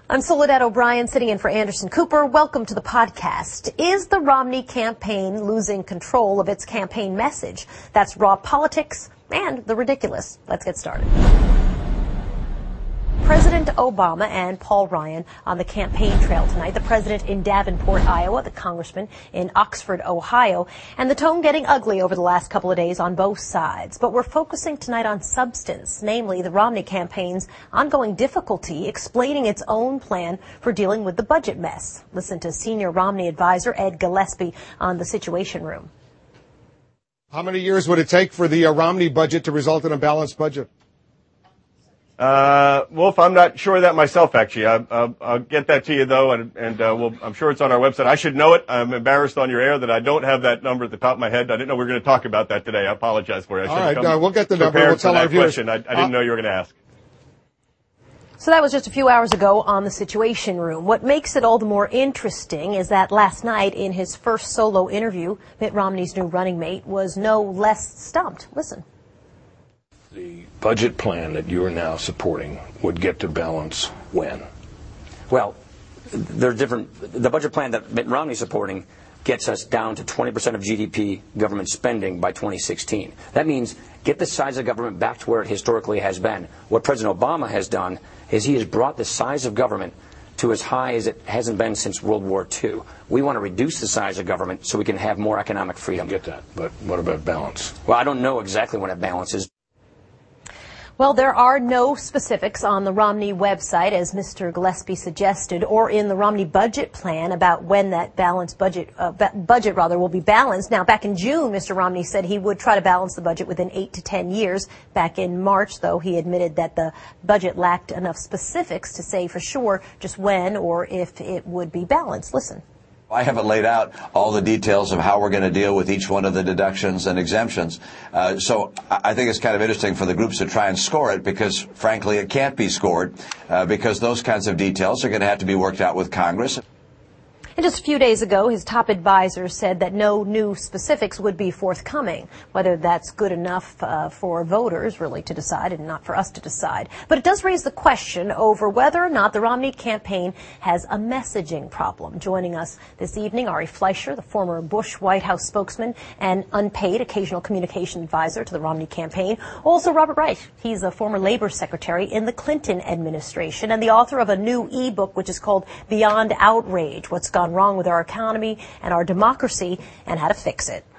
I'm Soledad O'Brien, sitting in for Anderson Cooper. Welcome to the podcast. Is the Romney campaign losing control of its campaign message? That's raw politics and the ridiculous. Let's get started. President Obama and Paul Ryan on the campaign trail tonight. The president in Davenport, Iowa, the congressman in Oxford, Ohio, and the tone getting ugly over the last couple of days on both sides. But we're focusing tonight on substance, namely the Romney campaign's ongoing difficulty explaining its own plan for dealing with the budget mess. Listen to senior Romney advisor Ed Gillespie on the Situation Room. How many years would it take for the Romney budget to result in a balanced budget? Wolf, I'm not sure of that myself, actually. I'll get that to you, though, and I'm sure it's on our website. I should know it. I'm embarrassed on your air that I don't have that number at the top of my head. I didn't know we were going to talk about that today. I apologize for it. All right, we'll get the number. We'll tell our viewers. I didn't know you were going to ask. So that was just a few hours ago on the Situation Room. What makes it all the more interesting is that last night in his first solo interview, Mitt Romney's new running mate was no less stumped. Listen. The budget plan that you are now supporting would get to balance when? Well, there are different. The budget plan that Mitt Romney is supporting gets us down to 20% of GDP government spending by 2016. That means get the size of government back to where it historically has been. What President Obama has done is he has brought the size of government to as high as it hasn't been since World War II. We want to reduce the size of government so we can have more economic freedom. I get that, but what about balance? Well, I don't know exactly when it balances. Well, there are no specifics on the Romney website, as Mr. Gillespie suggested, or in the Romney budget plan about when that budget will be balanced. Now, back in June, Mr. Romney said he would try to balance the budget within 8 to 10 years. Back in March, though, he admitted that the budget lacked enough specifics to say for sure just when or if it would be balanced. Listen. I haven't laid out all the details of how we're going to deal with each one of the deductions and exemptions. So I think it's kind of interesting for the groups to try and score it because, frankly, it can't be scored because those kinds of details are going to have to be worked out with Congress. And just a few days ago, his top advisor said that no new specifics would be forthcoming, whether that's good enough for voters really to decide and not for us to decide. But it does raise the question over whether or not the Romney campaign has a messaging problem. Joining us this evening, Ari Fleischer, the former Bush White House spokesman and unpaid occasional communication advisor to the Romney campaign. Also Robert Reich. He's a former labor secretary in the Clinton administration and the author of a new e-book which is called Beyond Outrage, What's Gone Wrong with Our Economy and Our Democracy and How to Fix It.